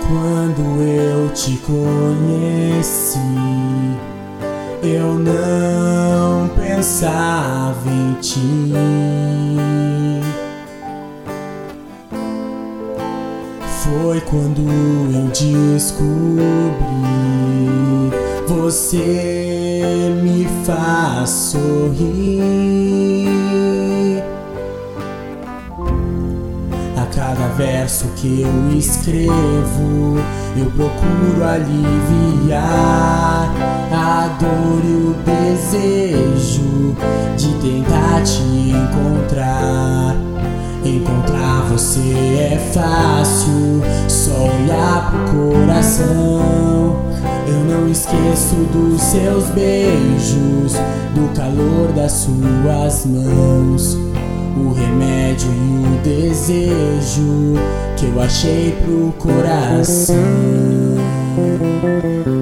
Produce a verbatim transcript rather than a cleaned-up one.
Quando eu te conheci, eu não pensava em ti. Foi quando eu descobri, você me faz sorrir. A cada verso que eu escrevo, eu procuro aliviar a dor e o desejo de tentar te encontrar. Encontrar você é fácil, só olhar pro coração. Eu não esqueço dos seus beijos, do calor das suas mãos, o remédio e o desejo que eu achei pro coração.